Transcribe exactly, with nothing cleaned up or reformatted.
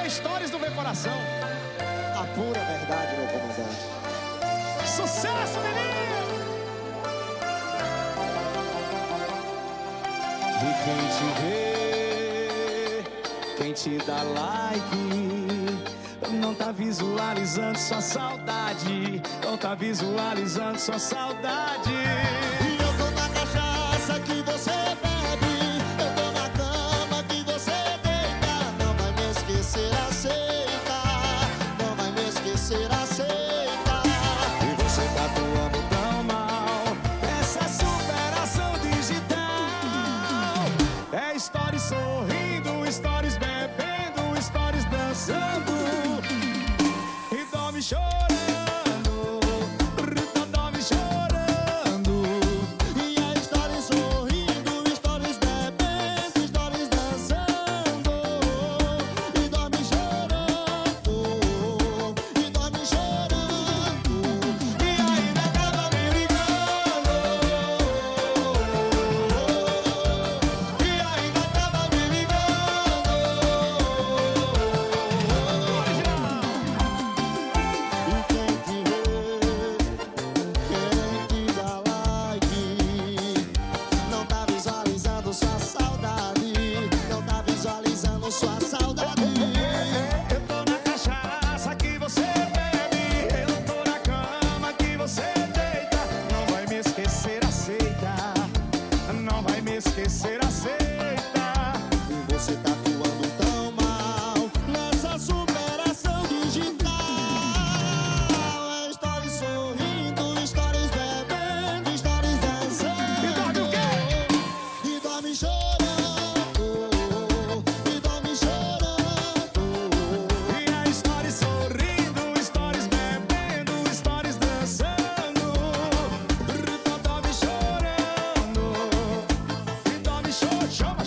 Stories do meu coração. A pura verdade, meu comandante. Sucesso, menino! E quem te vê, quem te dá like, não tá visualizando sua saudade, não tá visualizando sua saudade. E eu tô na cachaça que você bebe, eu tô na cama que você deita. Não vai me esquecer, aceita. Não vai me esquecer, aceita. E você tá atuando tão mal, essa superação digital. É stories sorrindo, stories bebendo, stories dançando e dorme chorando, dorme chorando. E a stories sorrindo, stories bebendo, stories dançando e dorme chorando, e dorme chorando. E ainda acaba me ligando, e ainda acaba me ligando. E quem te vê, quem te dá like, não tá visualizando sua saudade, não tá visualizando sua saudade. Eu tô na cachaça que você bebe, eu tô na cama que você deita. Não vai me esquecer, aceita. Não vai me esquecer, aceita. E você tá atuando tão mal nessa superação digital. É stories sorrindo, stories bebendo, stories dançando. E dorme o quê? E dorme chorando, e dorme chorando. E a stories sorrindo, stories bebendo, stories dançando. Dorme chorando, e dorme chorando.